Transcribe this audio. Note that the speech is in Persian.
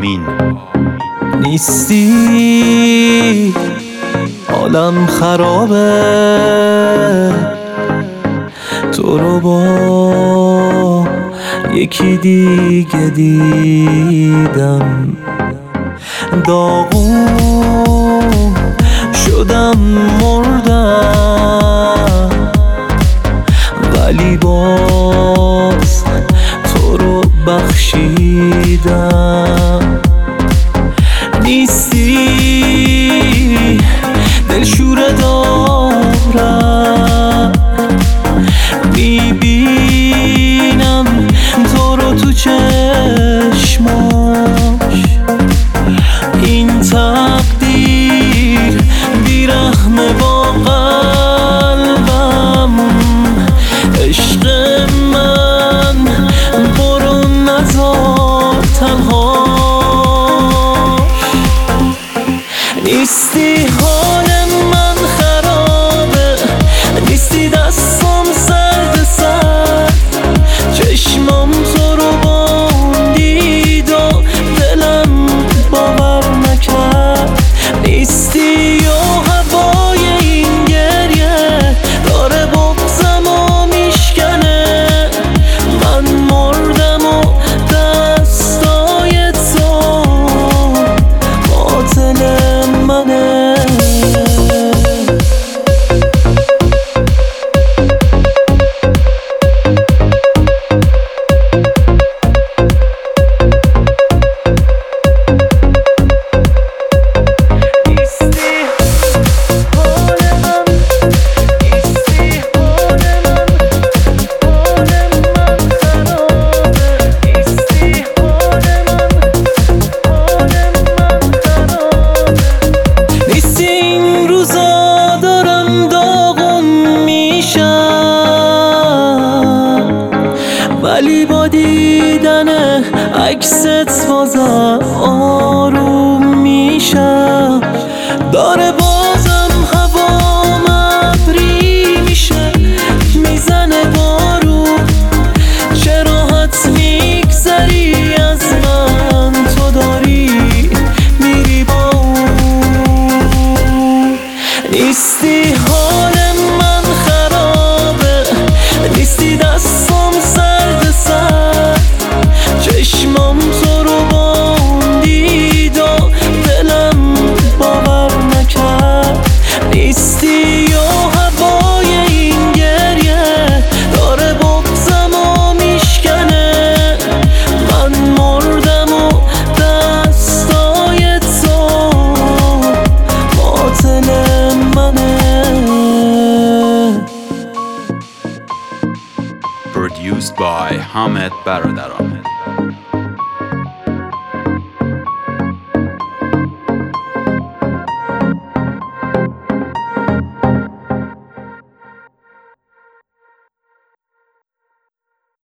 نیستی حالم خرابه، تو رو با یکی دیگه دیدم، داغون شدم مردم، ولی باز تو رو بخشیدم. نیستی دلشوره دارم، میبینم تو رو تو چشماش، این تقدیر بیرحمه با قلبم، عشق من برو نذار تنها. نیستی حال من خرابه، نیستی دستم سرد سرد، چشمام تو رو باندید و دلم باور نکرد. نیستی و هوای این گریه داره بغضم و میشکنه، من مردم و دستای تو قاتل منه. ولی با دیدن عکست بازم آروم میشم، داره بازم هوام ابری میشه، میزنه بارون، چه راحت میگذری از من، تو داری میری با اون. نیستی حال من خرابه، نیستی دستم سرد سرد، چشمام تو رو باندید و دلم باور نکرد. نیستی و هوای این گریه داره بغضم و میشکنه، من مردم و دستای تو قاتل منه. Produced by Hamed Baradarame.